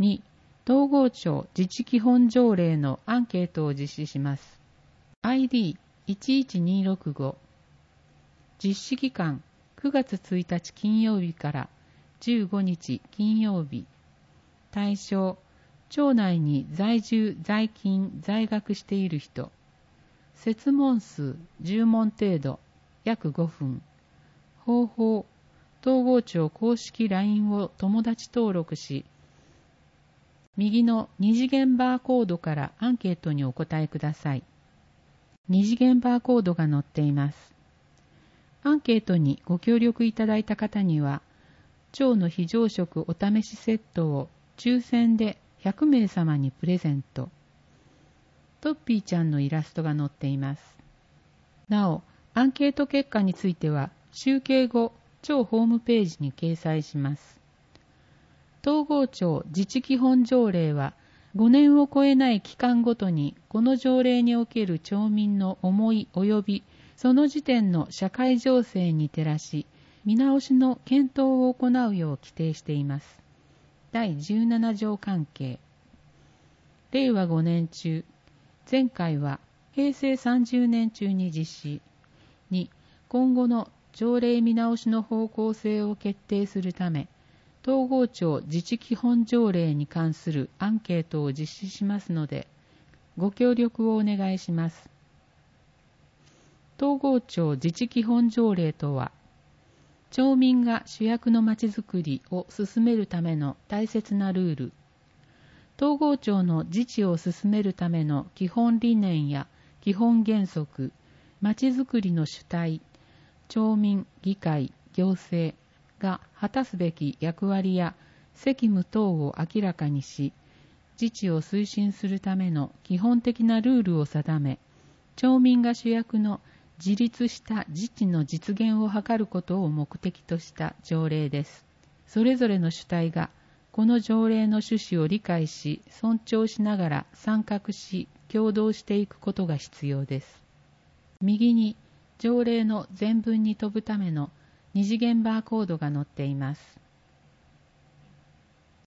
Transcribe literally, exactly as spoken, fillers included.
に、東郷町自治基本条例のアンケートを実施します。アイディーいちいちにろくご。実施期間くがつついたち金曜日からじゅうごにち金曜日。対象、町内に在住、在勤、在学している人。設問数じゅう問程度、約ごふん。方法、東郷町公式 ライン を友達登録し、右の二次元バーコードからアンケートにお答えください。二次元バーコードが載っています。アンケートにご協力いただいた方には、町の非常食お試しセットを抽選でひゃくめい様にプレゼント。トッピーちゃんのイラストが載っています。なお、アンケート結果については、集計後、町ホームページに掲載します。東郷町自治基本条例は、ごねんを超えない期間ごとに、この条例における町民の思い及び、その時点の社会情勢に照らし、見直しの検討を行うよう規定しています。だいじゅうなな条関係。れいわごねん中、前回はへいせいさんじゅうねん中に実施。に、今後の条例見直しの方向性を決定するため、東郷町自治基本条例に関するアンケートを実施しますので、ご協力をお願いします。東郷町自治基本条例とは、町民が主役のまちづくりを進めるための大切なルール、東郷町の自治を進めるための基本理念や基本原則、まちづくりの主体、町民、議会、行政が果たすべき役割や責務等を明らかにし、自治を推進するための基本的なルールを定め、町民が主役の自立した自治の実現を図ることを目的とした条例です。それぞれの主体がこの条例の趣旨を理解し、尊重しながら参画し、協働していくことが必要です。右に条例の全文に飛ぶための二次元バーコードが載っています。